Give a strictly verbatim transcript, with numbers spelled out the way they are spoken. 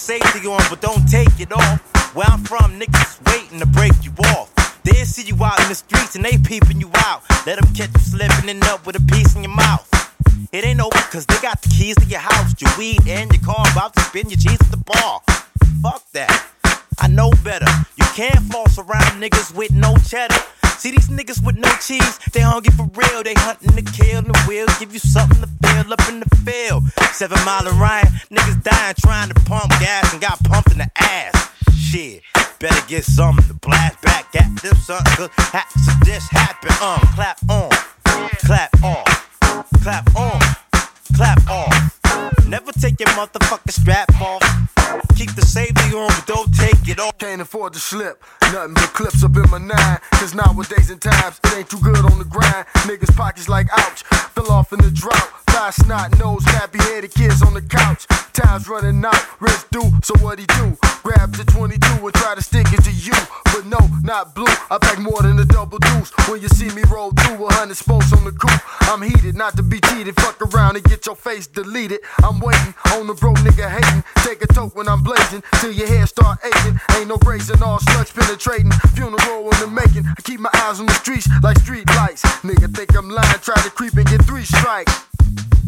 safety on, but don't take it off. Where I'm from, niggas is waiting to break you off. They see you out in the streets and they peeping you out. Let them catch you slipping and up with a piece in your mouth. It ain't over cause they got the keys to your house, your weed and your car, about to spin your cheese at the bar. Fuck that, I know better. You can't floss around niggas with no cheddar. See these niggas with no cheese, they hungry for real. They hunting to kill and will give you something to feel up in the field. Seven Mile and Ryan, niggas dying trying to pump gas and got pumped in the ass. Shit, better get something to blast back at them son, cause hats just happen. Um, clap on, clap off, clap on, clap off. Never take your motherfucking strap off. Keep the safety on, but don't take it off. Can't afford to slip, nothing but clips up in my nine. Cause nowadays in times, it ain't too good on the grind. Niggas pockets like ouch, fell off in the drought. Fly snot nose, nappy headed kids on the couch. Time's running out, wrist due, so what he do? Grab the twenty-two and try to stick it to you. But no, not blue, I pack more than a double deuce. When you see me roll through a hundred spokes on the coupe, I'm heated, not to be cheated. Fuck around and get your face deleted. I'm waiting on the bro nigga hating. Take a toke when I'm blazing, till your hair start aching. Ain't no grazing, all slugs penetrating. Funeral in the making, I keep my eyes on the streets like street lights. Nigga think I'm lying, try to creep and get three strikes.